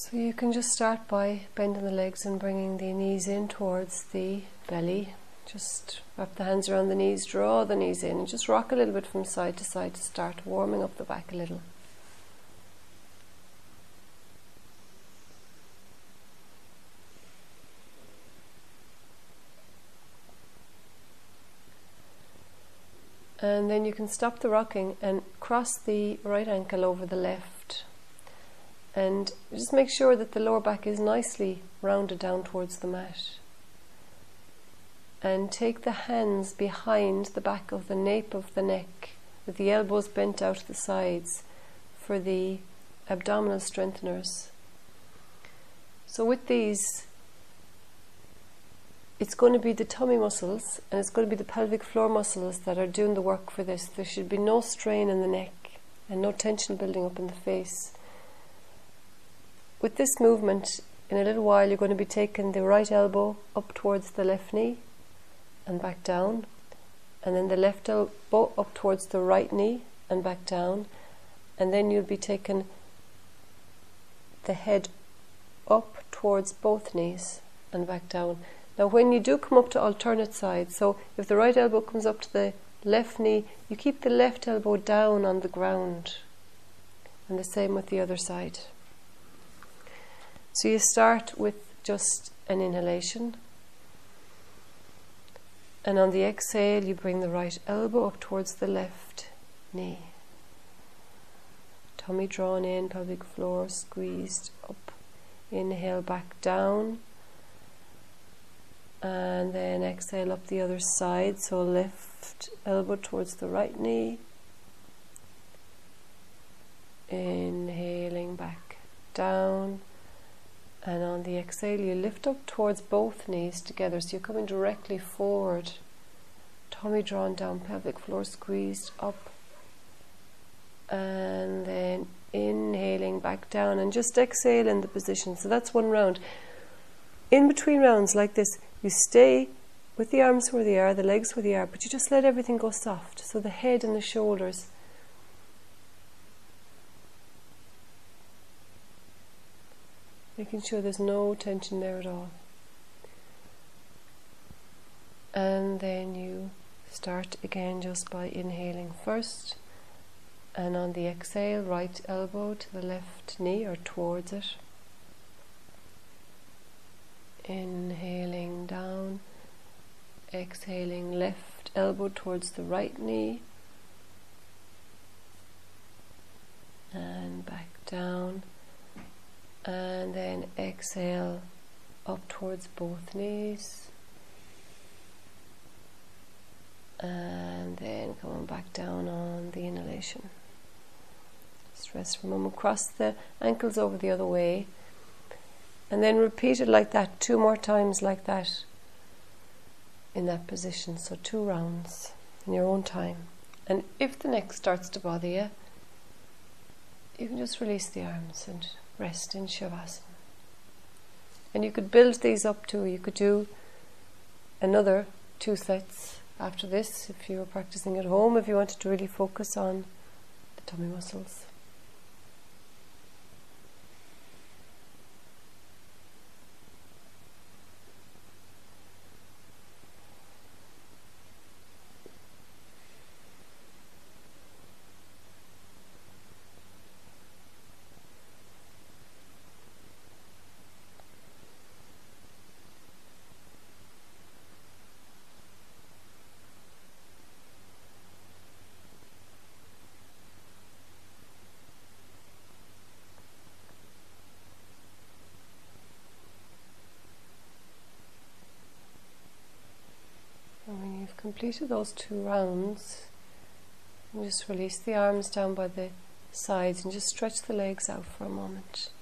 So you can just start by bending the legs and bringing the knees in towards the belly. Just wrap the hands around the knees, draw the knees in, and just rock a little bit from side to side to start warming up the back a little. And then you can stop the rocking and cross the right ankle over the left. And just make sure that the lower back is nicely rounded down towards the mat. And take the hands behind the back of the nape of the neck with the elbows bent out to the sides for the abdominal strengtheners. So with these, it's going to be the tummy muscles and it's going to be the pelvic floor muscles that are doing the work for this. There should be no strain in the neck and no tension building up in the face. With this movement, in a little while you're going to be taking the right elbow up towards the left knee and back down, and then the left elbow up towards the right knee and back down, and then you'll be taking the head up towards both knees and back down. Now when you do come up to alternate sides, so if the right elbow comes up to the left knee, you keep the left elbow down on the ground, and the same with the other side. So you start with just an inhalation, and on the exhale you bring the right elbow up towards the left knee. Tummy drawn in, pelvic floor squeezed up. Inhale back down, and then exhale up the other side, so left elbow towards the right knee. Inhaling back down. And on the exhale, you lift up towards both knees together, so you're coming directly forward. Tummy drawn down, pelvic floor squeezed up. And then inhaling back down, and just exhale in the position. So that's one round. In between rounds like this, you stay with the arms where they are, the legs where they are, but you just let everything go soft. So the head and the shoulders. Making sure there's no tension there at all. And then you start again just by inhaling first. And on the exhale, right elbow to the left knee or towards it. Inhaling down. Exhaling left elbow towards the right knee. And back down. And then exhale up towards both knees, and then coming back down on the inhalation. Just rest for a moment, cross the ankles over the other way, and then repeat it like that 2 more times like that in that position, so 2 rounds in your own time. And if the neck starts to bother you, you can just release the arms and rest in Shavasana. And you could build these up too. You could do another 2 sets after this if you were practicing at home, if you wanted to really focus on the tummy muscles. Completed those 2 rounds, and just release the arms down by the sides and just stretch the legs out for a moment.